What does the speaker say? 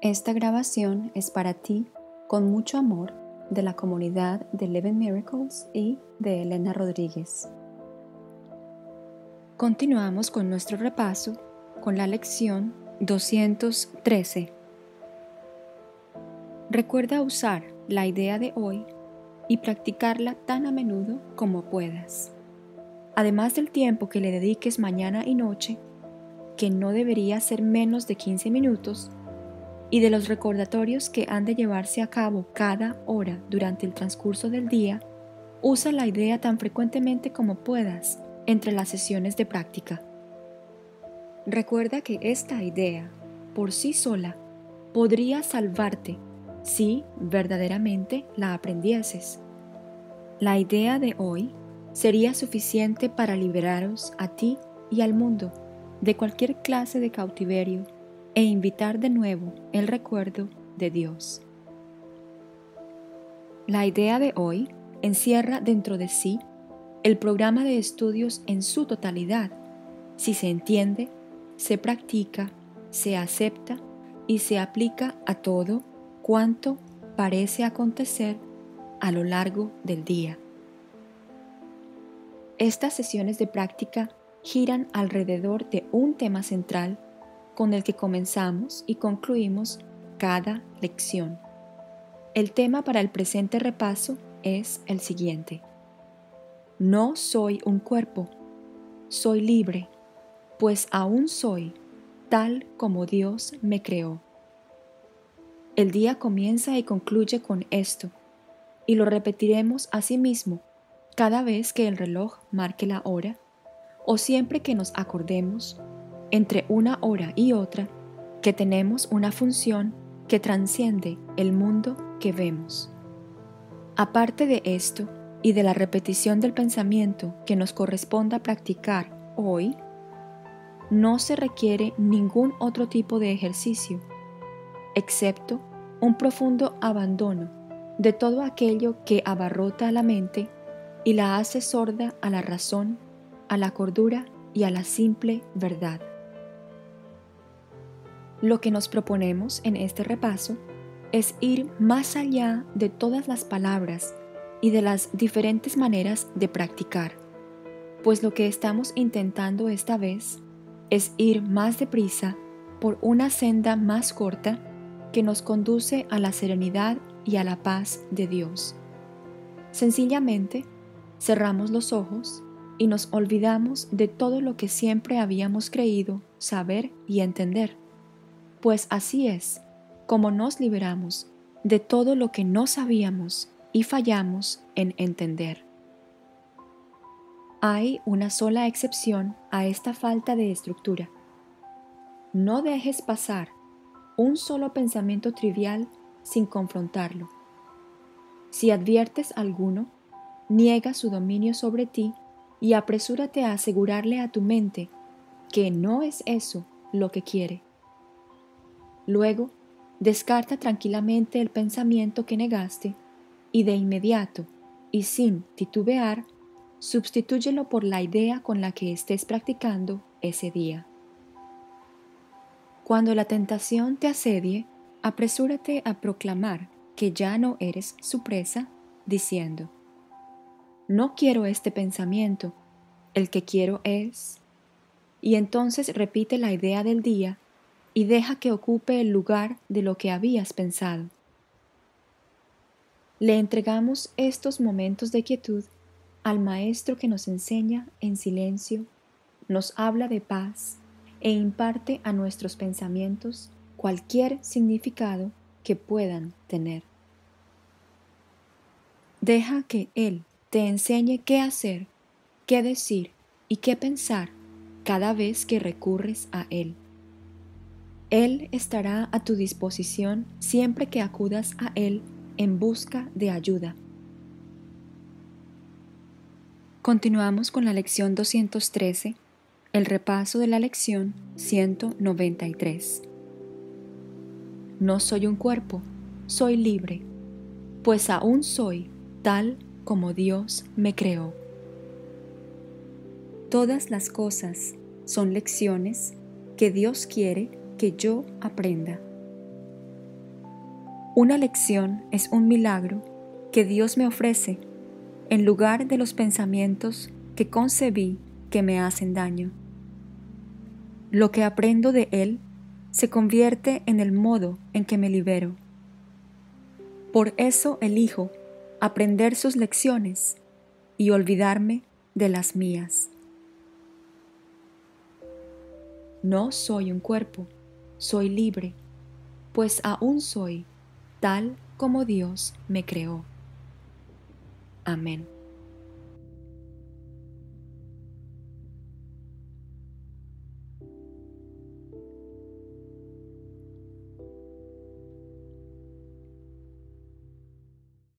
Esta grabación es para ti, con mucho amor, de la comunidad de Living Miracles y de Elena Rodríguez. Continuamos con nuestro repaso con la lección 213. Recuerda usar la idea de hoy y practicarla tan a menudo como puedas. Además del tiempo que le dediques mañana y noche, que no debería ser menos de 15 minutos, y de los recordatorios que han de llevarse a cabo cada hora durante el transcurso del día, usa la idea tan frecuentemente como puedas entre las sesiones de práctica. Recuerda que esta idea, por sí sola, podría salvarte si verdaderamente la aprendieses. La idea de hoy sería suficiente para liberaros a ti y al mundo de cualquier clase de cautiverio e invitar de nuevo el recuerdo de Dios. La idea de hoy encierra dentro de sí el programa de estudios en su totalidad, si se entiende, se practica, se acepta y se aplica a todo cuanto parece acontecer a lo largo del día. Estas sesiones de práctica giran alrededor de un tema central con el que comenzamos y concluimos cada lección. El tema para el presente repaso es el siguiente: No soy un cuerpo, soy libre, pues aún soy tal como Dios me creó. El día comienza y concluye con esto, y lo repetiremos asimismo cada vez que el reloj marque la hora, o siempre que nos acordemos, entre una hora y otra, que tenemos una función que trasciende el mundo que vemos. Aparte de esto y de la repetición del pensamiento que nos corresponda practicar hoy, no se requiere ningún otro tipo de ejercicio, excepto un profundo abandono de todo aquello que abarrota a la mente y la hace sorda a la razón, a la cordura y a la simple verdad. Lo que nos proponemos en este repaso es ir más allá de todas las palabras y de las diferentes maneras de practicar, pues lo que estamos intentando esta vez es ir más deprisa por una senda más corta que nos conduce a la serenidad y a la paz de Dios. Sencillamente, cerramos los ojos y nos olvidamos de todo lo que siempre habíamos creído saber y entender, pues así es como nos liberamos de todo lo que no sabíamos y fallamos en entender. Hay una sola excepción a esta falta de estructura. No dejes pasar un solo pensamiento trivial sin confrontarlo. Si adviertes alguno, niega su dominio sobre ti y apresúrate a asegurarle a tu mente que no es eso lo que quiere. Luego, descarta tranquilamente el pensamiento que negaste y de inmediato, y sin titubear, substitúyelo por la idea con la que estés practicando ese día. Cuando la tentación te asedie, apresúrate a proclamar que ya no eres su presa, diciendo: No quiero este pensamiento, el que quiero es... Y entonces repite la idea del día y deja que ocupe el lugar de lo que habías pensado. Le entregamos estos momentos de quietud al Maestro que nos enseña en silencio, nos habla de paz e imparte a nuestros pensamientos cualquier significado que puedan tener. Deja que Él te enseñe qué hacer, qué decir y qué pensar cada vez que recurres a Él. Él estará a tu disposición siempre que acudas a Él en busca de ayuda. Continuamos con la lección 213, el repaso de la lección 193. No soy un cuerpo, soy libre, pues aún soy tal como Dios me creó. Todas las cosas son lecciones que Dios quiere que yo aprenda. Una lección es un milagro que Dios me ofrece en lugar de los pensamientos que concebí que me hacen daño. Lo que aprendo de Él se convierte en el modo en que me libero. Por eso elijo aprender sus lecciones y olvidarme de las mías. No soy un cuerpo, soy libre, pues aún soy tal como Dios me creó. Amén.